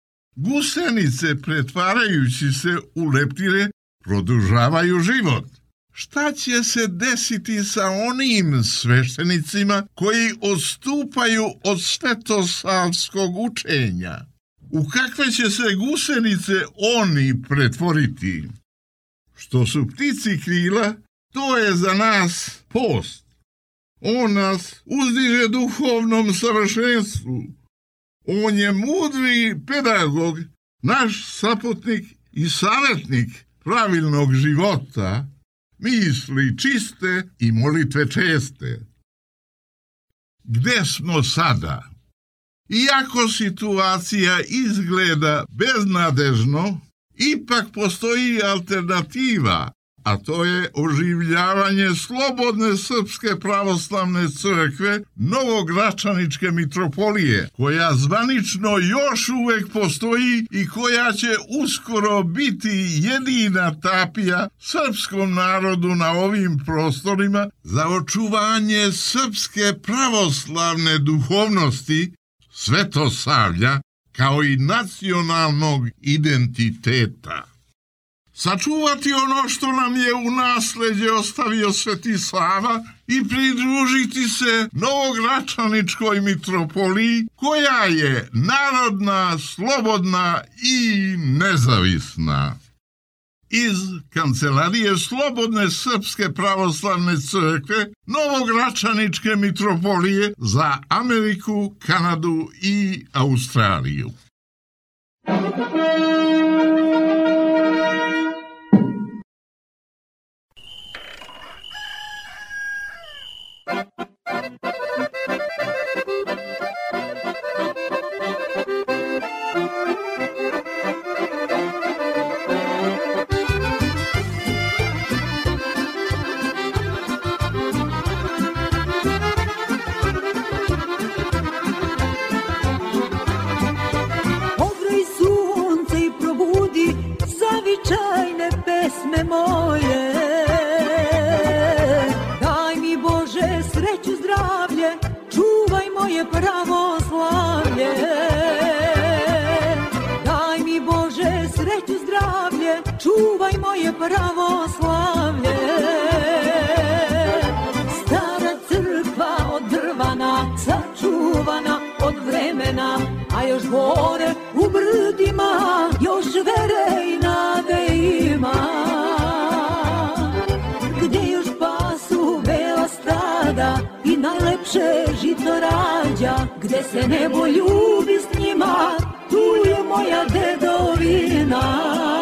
A: Gusenice, pretvarajući se u leptire, produžavaju život. Šta će se desiti sa onim sveštenicima koji odstupaju od svetosavskog učenja? U kakve će se gusenice oni pretvoriti? Što su ptici krila, to je za nas post. On nas uzdiže duhovnom savršenstvu. On je mudri pedagog, naš saputnik i savjetnik pravilnog života, misli čiste i molitve česte. Gde smo sada? Iako situacija izgleda beznadežno, ipak postoji alternativa, a to je oživljavanje slobodne Srpske pravoslavne crkve Novogračaničke mitropolije, koja zvanično još uvek postoji i koja će uskoro biti jedina tapija srpskom narodu na ovim prostorima za očuvanje srpske pravoslavne duhovnosti, svetosavlja, kao i nacionalnog identiteta. Sačuvati ono što nam je u nasleđe ostavio Sveti Sava i pridružiti se Novogračaničkoj mitropoliji, koja je narodna, slobodna i nezavisna. Iz Kancelarije Slobodne Srpske pravoslavne crkve Novogračaničke mitropolije za Ameriku, Kanadu i Australiju.
K: zdravlje. Daj mi Bože sreću, zdravlje, čuvaj moje pravoslavlje. Stara crkva od drvana, sačuvana od vremena, a još gore u brdima još vere i nade ima. Gdje još pasu bela stada i najlepše žito rađa, gdje se nebo ljubi s njima, tu je moja dedovina.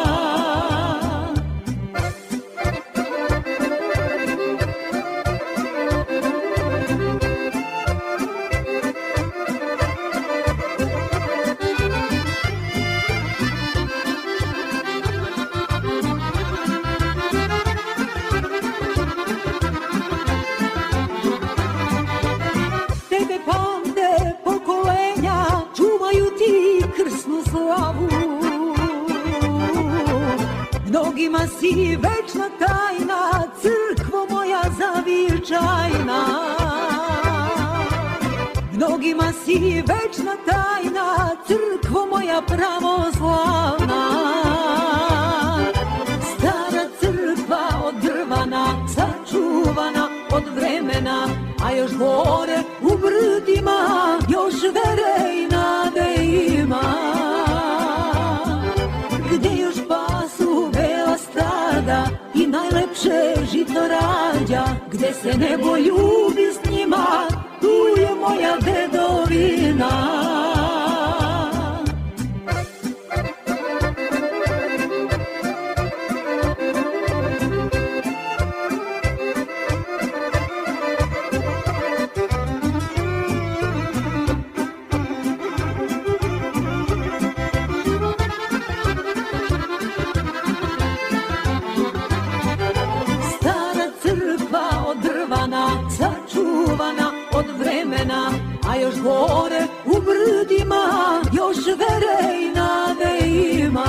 K: Mnogima si večna tajna, crkvo moja zavičajna. Mnogima si večna tajna, crkvo moja pravoslavna. Stara crkva od drvana, sačuvana od vremena, a još gore u brdima još vere i nade ima. Gdje još pasu bela stada i najlepše žito rađa, gdje se nebo ljubi s njima, tu je moja dedovina. Sačuvana od vremena, a još gore u brdima još vere i nade ima.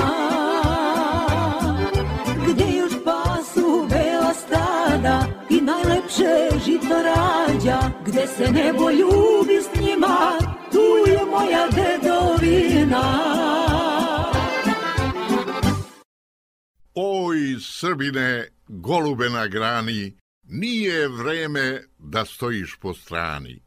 K: Gdje još pasu bela stada i najlepše žito rađa, gdje se nebo ljubi s njima, tu je moja dedovina.
A: Oj, Srbine, golube na grani, nije vreme da stojiš po strani.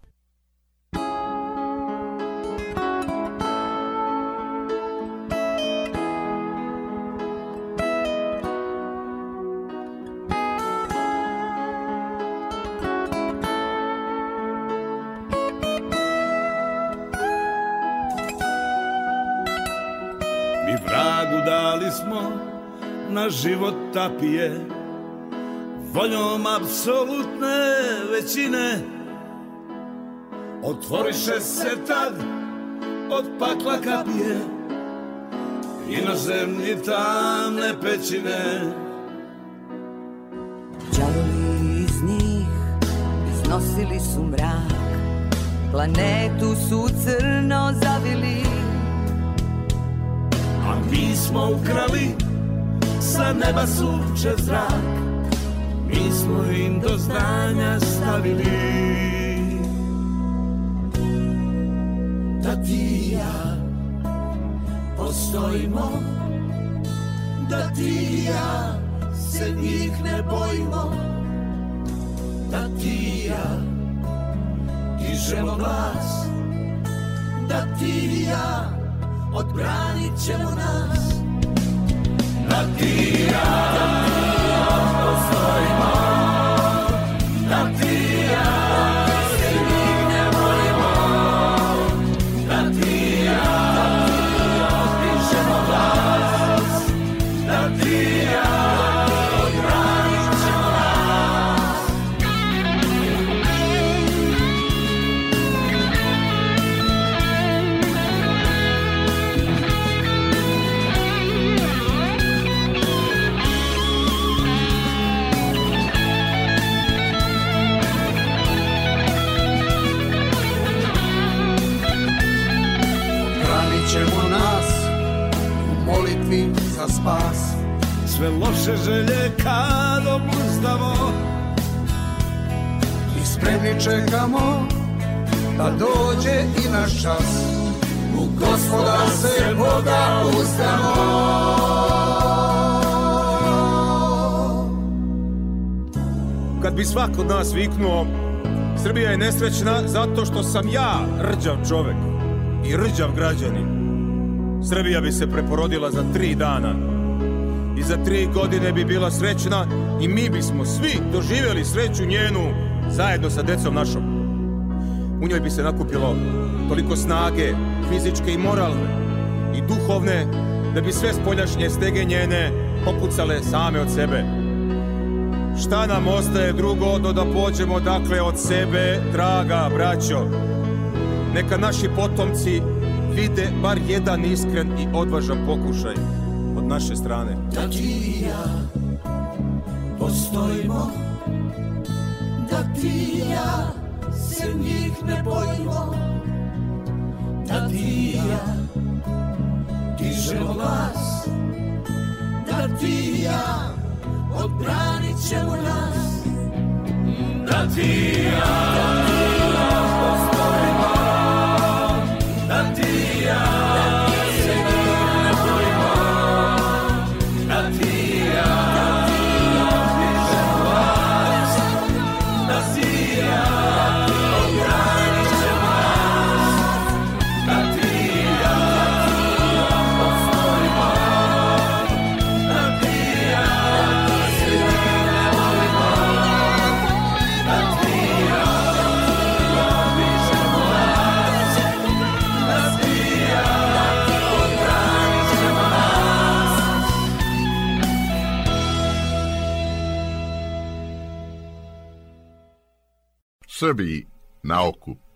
L: Mi vragu dali smo na život tapije, voljom apsolutne većine. Otvoriše se tad od pakla kapije, inozemni tamne pećine.
M: Đavovi iz njih iznosili su mrak, planetu su crno zavili,
L: a mi smo ukrali sa neba sunčev zrak, mi smo im do znanja stavili da ti i ja postojimo, da ti i ja se njih ne bojimo, da ti i ja dižemo glas, da ti i ja odbranit ćemo nas, da ti i ja postojimo, da ti i ja se njih ne bojimo, da ti i ja dižemo glas, da ti i ja odbranit ćemo nas.
N: Ćemo nas u molitvi za spas,
L: sve loše želje kad obuzdamo
N: i spremni čekamo da dođe i naš čas.
L: samo.
O: Kad bi svak od nas viknuo, Srbija je nesrećna zato što sam ja rđav čovek i rđav građanin, Srbija bi se preporodila za tri dana i za tri godine bi bila srećna i mi bismo svi doživjeli sreću njenu zajedno sa decom našom. U njoj bi se nakupilo toliko snage, fizičke i moralne i duhovne, da bi sve spoljašnje stege njene popucale same od sebe. Šta nam ostaje drugo do da pođemo dakle od sebe, draga braćo? Neka naši potomci vide bar jedan iskren i odvažan pokušaj od naše strane.
L: Da ti i ja postojimo, da ti i ja se njih ne bojimo, da ti i ja dižemo glas, da ti i ja odbranit ćemo nas, da ti i ja, da ti i ja postojimo, da ti i ja se njih ne bojimo, da ti i ja dižemo glas, da ti i ja odbranit ćemo nas, da ti i ja postojimo, da ti i ja se njih ne bojimo, da ti i ja dižemo glas, da ti i ja odbranit ćemo nas.
A: Srbiji na okup.